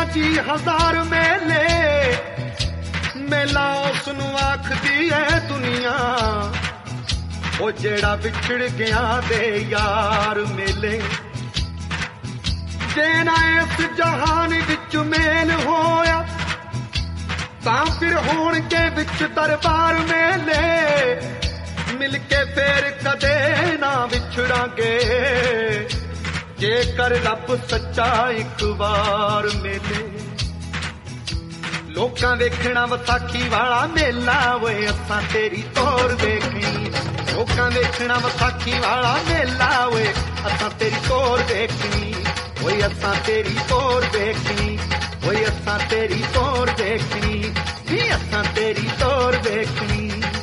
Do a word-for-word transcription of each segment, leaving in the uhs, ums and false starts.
जी हजार मेले मेला उसनू आखदी है दुनिया ओ जेड़ा विछड़ गया दे यार मेले जे ना इस जहान विच मेल होया तां फिर होणगे विच दरबार मेले मिल के फिर कदे ना विछड़ांगे जेकर रब सच्चा एक बार मेले लोकां वेखना वसाखी वाला मेला वे असां तेरी तोर देखनी लोकां वेखना वसाखी वाला मेला वे असां तेरी तोर देखनी ओए असां तेरी तोर देखनी ओए असां तेरी तोर देखनी नी असां तेरी तोर देखनी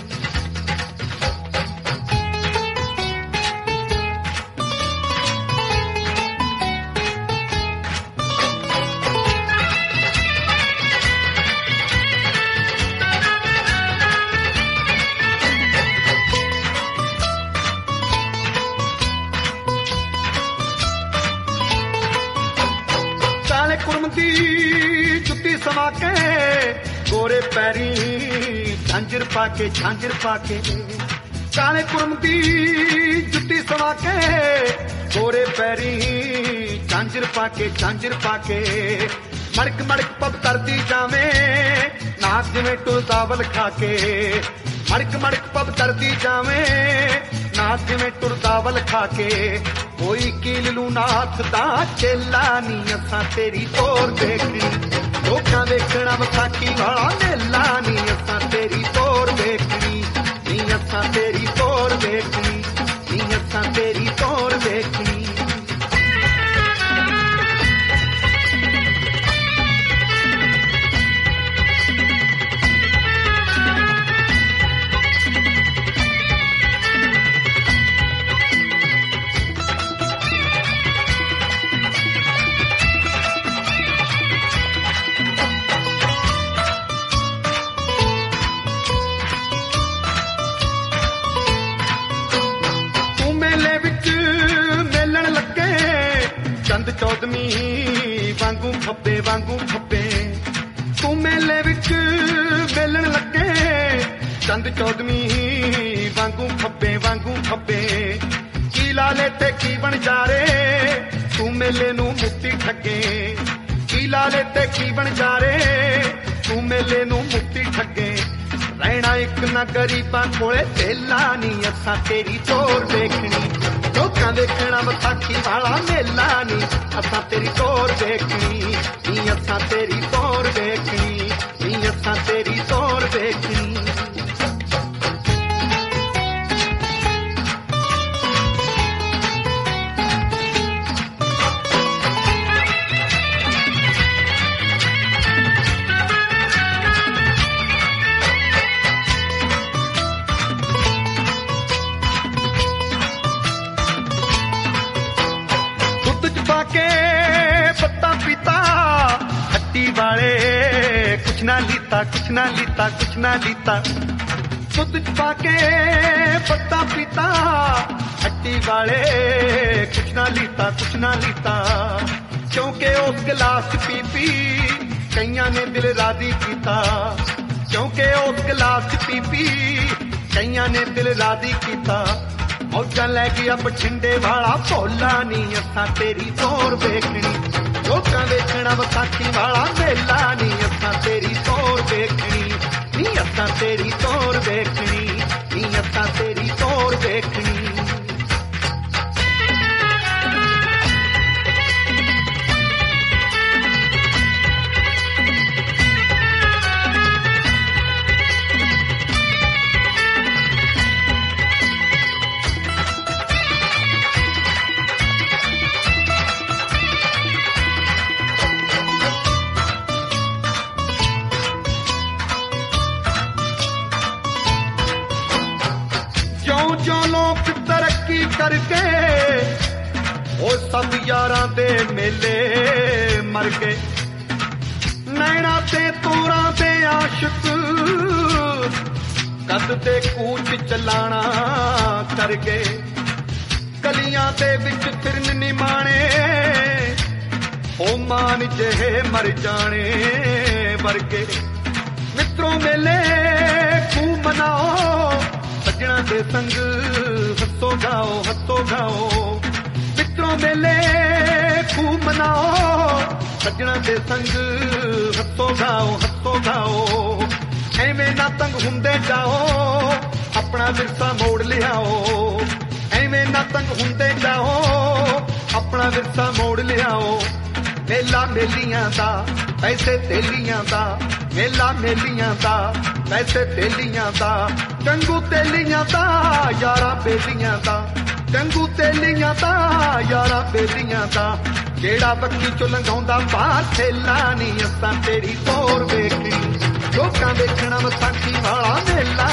जुत्ती समा के गोरे पैरी झांझर पाके झांझर पाके काले कुरम दी जुत्ती समा के गोरे पैरी झांझर पाके झांझर पाके मड़क मड़क पब करदी जावे नाक जिवें टुरदावल खाके मड़क मड़क पब करदी जावे नाक जिवें टुरदावल खाके कोई कीलू नाथ दा चेला नी असां तेरी तोर देखनी लोकां वेखना वसाखी वाला मेला नी असां तेरी तोर देखनी नी असां तेरी तोर देखनी नी असां तेरी तोर देखनी चौदमी वांगू खब्बे वांगू खब्बे तू मेले विच वेलण लगे चंद चौदमी वांगू खब्बे वांगू खब्बे की लाले ते की बन जा रे तू मेले नू मुक्ति ठगे की लाले ते की बन जा रे तू मेले नू मुक्ति ठगे रहना एक ना गरीबां कोले तेला नी असां तेरी तोर देखनी लोकां देखना वसाखी वाला मेला नी असां तेरी तोर देखनी नी असां तेरी तोर देखनी नी असां तेरी तोर देखनी वाले कुछ ना लीता कुछ ना लीता कुछ ना लीता दूध पाके पत्ता पीता हट्टी वाले कुछ ना लीता कुछ ना लीता क्योंकि उस गिलास पी पी कईयां ने दिल राजी कीता क्योंकि उस गिलास पी पी कईयां ने दिल राजी कीता मौजा लै गया बठिंडे वाला भोला नी असां तेरी तोर देखनी लोकां देखना वसाखी वाला मेला नी असां तेरी तोर देखनी नी असां तेरी तोर देखनी नी असां तेरी तोर देखनी करके वो सब यारां दे मेले मर गए नैना ते तोरां दे आशिक कद दे कूच चलाना कर गए गलियां दे विच फिरन निमाणे ਉਹ ਮਾਨ ਜਿਹੇ ਮਰ ਜਾਣੇ ਵਰਗੇ। ਮਿੱਤਰੋਂ ਮੇਲੇ ਖੂਬ ਮਨਾਓ, ਸੱਜਣਾ ਦੇ ਸੰਗ ਹੱਸੋ ਗਾਓ ਹੱਸੋ ਗਾਓ। ਮਿੱਤਰੋਂ ਮੇਲੇ ਖੂਬ ਮਨਾਓ, ਸੱਜਣਾ ਦੇ ਸੰਗ ਹੱਸੋ ਗਾਓ ਹੱਸੋ ਗਾਓ। ਐਵੇਂ ਨਾ ਤੰਗ ਹੁੰਦੇ ਜਾਓ, ਆਪਣਾ ਵਿਰਸਾ ਮੋੜ ਲਿਆਓ। ਐਵੇਂ ਨਾ ਤੰਗ ਹੁੰਦੇ ਜਾਓ, ਆਪਣਾ ਵਿਰਸਾ ਮੋੜ ਲਿਆਓ। ਮੇਲਾ ਮੇਲੀਆਂ ਦਾ ਪੈਸੇ ਤੇਲੀਆਂ ਦਾ, ਮੇਲਾ ਮੇਲੀਆਂ ਦਾ ਪੈਸੇ ਤੇਲੀਆਂ ਦਾ। ਚੰਗੂ ਤੇਲੀਆਂ ਦਾ ਯਾਰਾਂ ਬੇਲੀਆਂ ਦਾ, ਚੰਗੂ ਤੇਲੀਆਂ ਦਾ ਯਾਰਾਂ ਬੇਲੀਆਂ ਦਾ। ਜਿਹੜਾ ਬੱਕੀ ਚੋਂ ਲੰਘਾਉਂਦਾ ਬਾਹਰ ਥੇਲਾ ਨੀ, ਅਸਾਂ ਤੇਰੀ ਤੋਰ ਵੇਖੀ ਲੋਕਾਂ ਵੇਖਣਾ ਵਿਸਾਖੀ ਵਾਲਾ ਮੇਲਾ